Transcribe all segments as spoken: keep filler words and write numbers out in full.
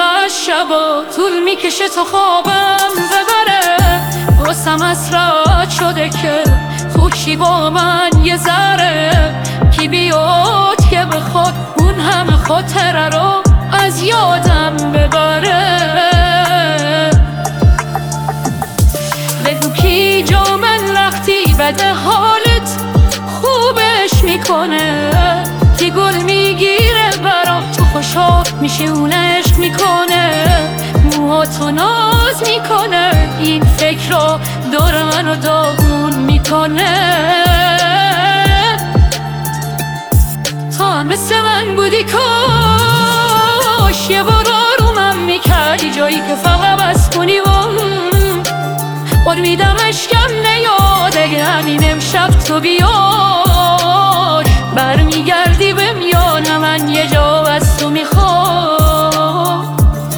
از شبا طول میکشه تا خوابم ببره. واسم اسرات شده که تو کی با من یه ذره، کی بیاد که بخواد اون همه خاطره رو از یادم ببره. بگو کی جا من وقتی بده حالت خوبش میکنه، کی گل میگیره برام تو خوشحال میشه اون عشق میکنه، موهاتو ناز میکنه این فکر رو دور منو داغون میکنه. تو هم مثل من بودی کاش یه بار آرومم میکردی، جایی که فقط بس کنی و امیدم اشکم نیاده همین امشب تو بیاد. برمیگردی به میان من یه جا از تو میخوام.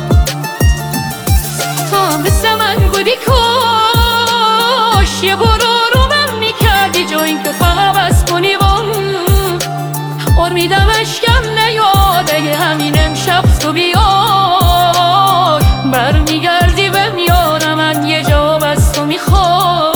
تو هم مثل من بودی کاش یه بار آرومم میکردی، جایی که فقط بس کنی و امیدم اشکم نیاده همین امشب تو بیاد. برمیگردی به میان من یه جا از تو میخوام.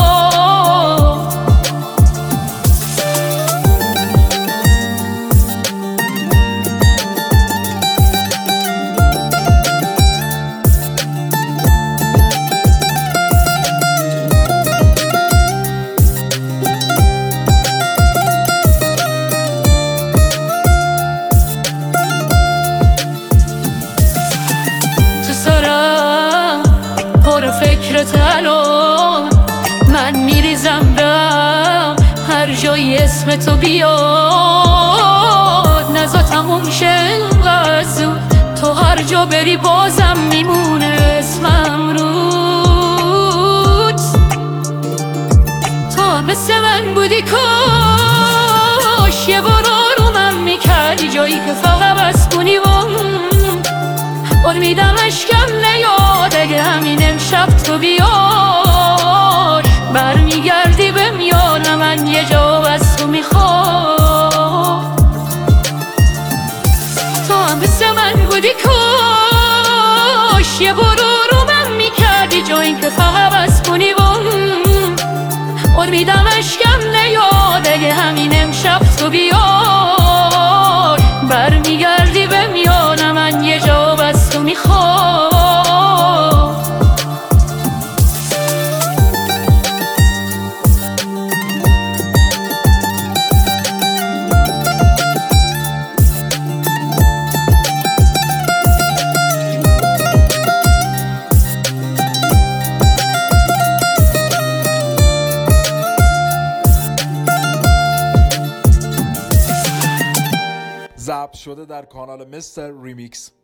فکرت الان من میریزم دم، هر جایی اسم تو بیاد نزا تموم شه اینقدر زود. تو هر جا بری بازم میمونه اسمم رود. تو مثل من بودی کاش یه بار آرومم میکردی، جایی که فقط بس کنی و امیدم اشکم نیاده همین امشب تو بیاد. برمیگردی به میان من یه جا از تو میخوام. تو هم مثل من بودی کاش یه بار آرومم میکردی، جایی که فقط بس کنی و امیدم اشکم نیاده همین امشب تو بیاد. برمیگردی به میان من یه جا از تو میخوام. ضبط شده در کانال مستر ریمیکس.